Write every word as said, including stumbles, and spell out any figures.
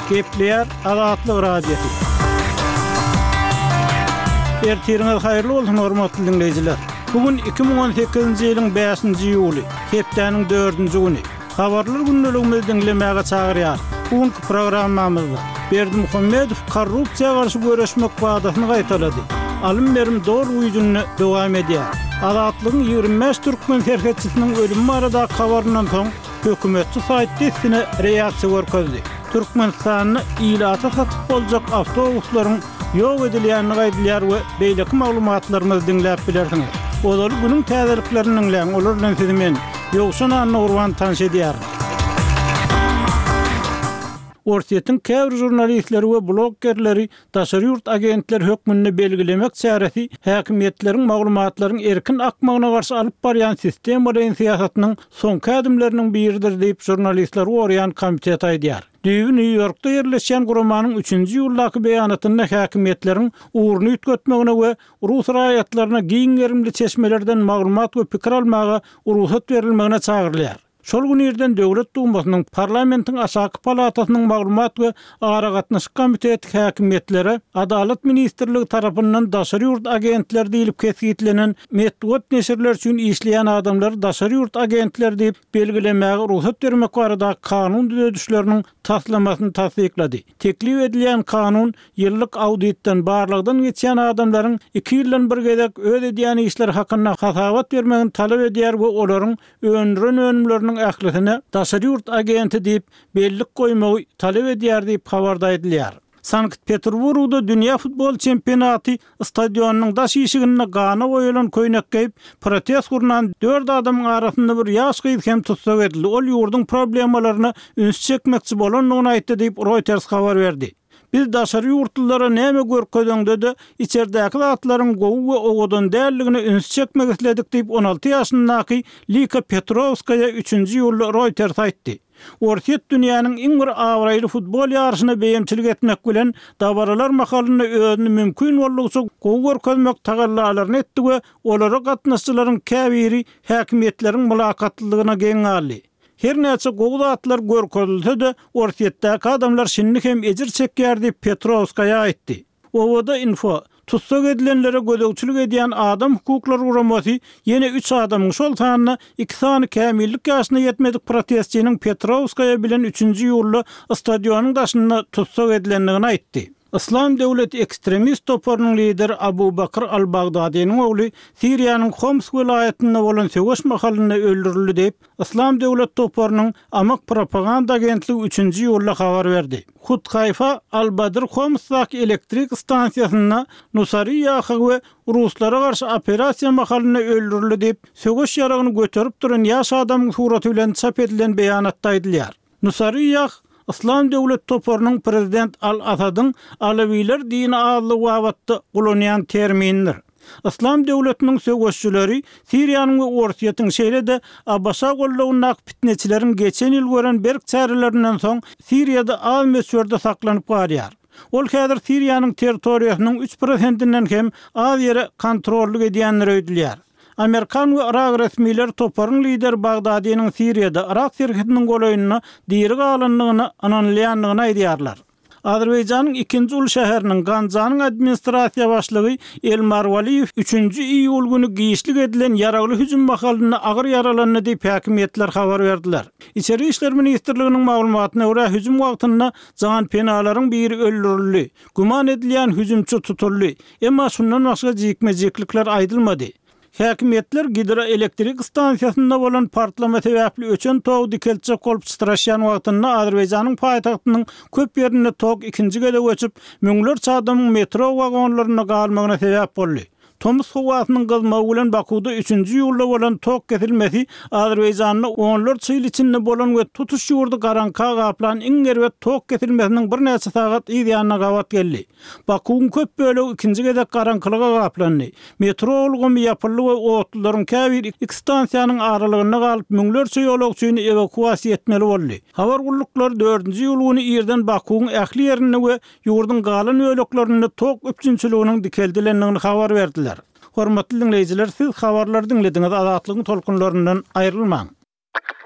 Gepleyer Azatlyk radiosu. Ertiriniz hayırlı olsun hormatly dinleyijiler. Bugün iki bin on sekizinji ýylyň beşinji ýuly, hepdeniň dördünji güni. Habarlar günneligimizi dinlemäge çagyrýar. Bugünkü programmamyzda Berdi Muhammedow korrupsiýa garşy görüşmek wagtyny gaýtalady. Alym berim dor uýunyny dowam edýär. Azatlygyň ýygrimi beş türkmen serhetçisiniň ölümi barada habaryndan soň hökümetçi saýtdysyna reaksiýa görkezdi. Türkmenistanyny ilata satyp boljak awtobuslaryň ýok edilýänini gaýdylýar we beýleki maglumatlarymyzy dinläp bilersiňiz. Olar günüň täzeliklerini dinläň, olar bilen sizi men ýokşan Nurwan tanış edýär. Ortiýetin käbir jurnalistleri we bloggerleri daşary ýurt agentleri hökmüni belgilemek çäresi häkimetleriň maglumatlaryň erkin akmagyna garşy alyp barýan sistem bilen siýasatynyň soňky adımlarynyň biridir diýip jurnalistler orýan komitet aýdýar. Düýbi New Yorkda ýerleşen guramanyň üçünji ýyldaky beýanatynda häkimetleriň uğruny ütgetmegine we Rus raýatlaryna giňerimli çeşmelerden maglumat we pikir almaga urusat berilmegine çagyrylýar. Şol günlerden Döwlet Dumasynyň parlamentiň aşaky palatasynyň maglumat we agara gatnaşyk komiteti häkimetlere Adalet ministrligi tarapyndan daşary ýurt agentleri diýilip kesgitlenen medeniýet neşirler üçin işleýän adamlar daşary ýurt agentleri diýip belgilemäge ruhsat bermek barada kanun düzedişleriniň taslamasyny tasdiklady. Teklip edilen kanun ýyllyk auditden barlygdan geçen adamlaryň iki ýyldan bir gezek öz edýän işler hakyna hasabat bermegini talap edýär we olaryň öňrün önümlerini ählisine daşary ýurt agenti diýip bellik goýmagy talap edýär diýip habarda edilýär. Sankt-Peterburgda dünýä futbol çempionaty stadionunyň daş işigine gana goýulan köýnek geýip protest gurnan dört adamyň arasynda bir ýaş gyz hem tutsak edildi. Ol ýurdun problemalaryna üns çekmekçi bolanlygyny aýtdy diýip Reuters habar berdi. Biz daşary ýurtlylara näme görkezdiňde de içerdäki zatlaryň gowy we owadan dälligini üns çekmek isledik diýip on alty ýaşyndaky Lika Petrovskaya üçünji ýyly Reuters aýtdy. Ortiýet dünýäniň iň bir awraýly futbol ýarşyna beýimçilik etmek bilen dabaralar mahalyny özüni mümkin bolýança gowy görkezmek tagallalaryny etdi we olara gatnaşçylaryň käbiri häkimetleriň mülakatlygyna geň aldy. Her näçe gowy zatlar görkezilse de ortiýetdäki adamlar şinni hem ejir çekýär diýip Petrovskaya aýtdy. Owada info tutsak edilenlere gödökçülük edýän adam hukuklary guramasy ýene üç adamyň şol sanyna iki sany kämillik ýaşyna ýetmedik protestçiniň Petrovskaya bilen üçünji ýyly stadionuň daşyna tutsak edilenligini aýtdy. İslam Döwleti ekstremist toporunyň lideri Abu Bakr al-Baghdadiýanyň ogly Siriýanyň Homs welaýatynda bolan söwüş mahalyny öldürildi diýip İslam Döwlet toporunyň amak propaganda agentligi üçünji ýyly habar berdi. Hut Hayfa al-Badr Homsdaky elektrik stansiýasyna Nusariýa we Ruslara garşy operasiýa mahalyny öldürildi diýip söwüş ýaragyny göterip duran ýaş adamyň suraty bilen çap edilen beýanatda aýdylýar. Nusariýa İslam Döwlet toporunyň prezident Al-Asadyň Alawiler dini adly wagtda gulanýan termindir. İslam döwletiniň söwüşçüleri Siriýanyň we Ortiýetin şeýlede Abbasa gollawyna fitneçileriň geçen ýyl gören berk çärelerinden soň Siriýada az mesurde saklanyp barýar. Ol häzir Siriýanyň territoriýasynyň üç prosentinden hem az ýere kontrolly edýänleri öýdülýär. Amerikan we Irak resmiler toporuň lider Bagdadiýanyň Siriýada Irak serhetiniň golaýynyna diýeri galanlygyny anonlaýanlygyny aýdýarlar. Azerbaýjanyň ikinji ul şäheriniň Ganjanyň administrasiýa başlygy Elmar Waliýew üçünji iýul güni giýişlik edilen ýaragly hüjüm mahalyny agyr yaralandy diýip häkimetler habar berdiler. İçeri işler ministrliginiň maglumatyna görä hüjüm wagtynda jan penalaryň biri öldürildi. Guman edilýän hüjümçi tutuldy. Emma şundan başga jikmejiklikler aýdylmady. Häkimetler hidroelektrik stansiýasynda bolan partlama sebäpli öçen tog dikelçe kolup çytraşýan wagtynda Azerbaýjanyň paýtagtynyň köp ýerine tog ikinji gele göçüp müňlerçe adamyň metro wagonlaryna galmagyna sebäp boldy. Tomus howasynyň gazmagy bilen Bakuda üçünji ýylda bolan tok kesilmesi Azerbaýjanyň onlarça ýyl içinde bolan we tutuş ýurdy garanka gaplan iň gerwet tok kesilmesiniň bir näçe sagat ýa-da gawat geldi. Bakuň köp bölegi ikinji gezek garankylyga gaplandy. Metro ulgumy ýapyldy we otlaryň käbir iki stansiýanyň aralygyna galyp müňlerçe ýolagçyny evakuasiýa etmeli boldy. Habar gulluklar dördünji ýylyny ýerden Bakuň ähli ýerine we ýurdun galan öýleklerini tok üçünçiliginiň dikeldilenligini habar berdiler. Hormatly dinleyijiler, siz habarlary dinlediňiz, Azatlygyň tolkunlaryndan aýrylmaň.